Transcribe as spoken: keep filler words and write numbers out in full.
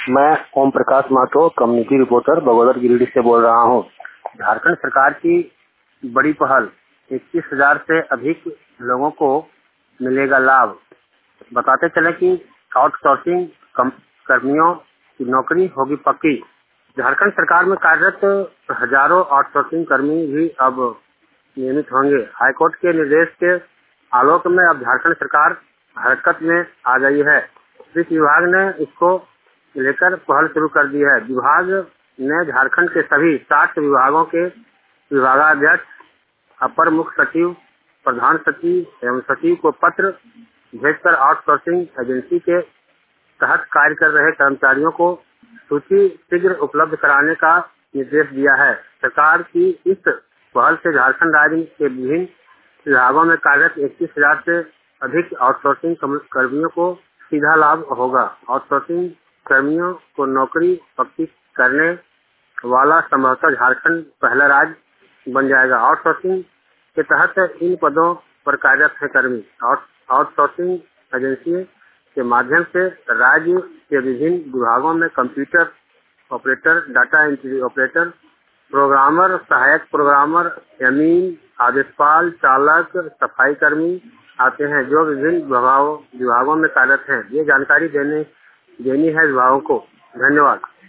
मैं Om Prakash Mathur, community reporter Bagodar Giridih से बोल रहा हूँ। झारखंड सरकार की बड़ी पहल, इक्कीस हजार से अधिक लोगों को मिलेगा लाभ। बताते चले कि आउटसोर्सिंग कर्मियों की नौकरी होगी पक्की। झारखंड सरकार में कार्यरत हजारों आउटसोर्सिंग कर्मी भी अब नियमित होंगे। हाईकोर्ट के निर्देश के आलोक में अब झारखंड सरकार हरकत में आ गई है। कृषि विभाग ने इसको लेकर पहल शुरू कर दी है। विभाग ने झारखंड के सभी साठ विभागों के विभागाध्यक्ष, अपर मुख्य सचिव, प्रधान सचिव एवं सचिव को पत्र भेजकर आउटसोर्सिंग एजेंसी के तहत कार्य कर रहे कर्मचारियों को सूची शीघ्र उपलब्ध कराने का निर्देश दिया है। सरकार की इस पहल से झारखंड राज्य के विभिन्न विभागों में कार्यरत इक्कीस हजार से अधिक आउटसोर्सिंग कर्मियों को सीधा लाभ होगा। आउटसोर्सिंग कर्मियों को नौकरी पक्की करने वाला संभवतः झारखंड पहला राज्य बन जाएगा। आउटसोर्सिंग के तहत इन पदों पर कार्यरत है कर्मी आउटसोर्सिंग एजेंसी के माध्यम से राज्य के विभिन्न विभागों में computer operator, data entry operator, programmer, सहायक प्रोग्रामर, एमीन, आदेशपाल, चालक, सफाई कर्मी आते हैं, जो विभिन्न विभागों विभागों में कार्यरत हैं। ये जानकारी देने देनी है विभागों को। धन्यवाद।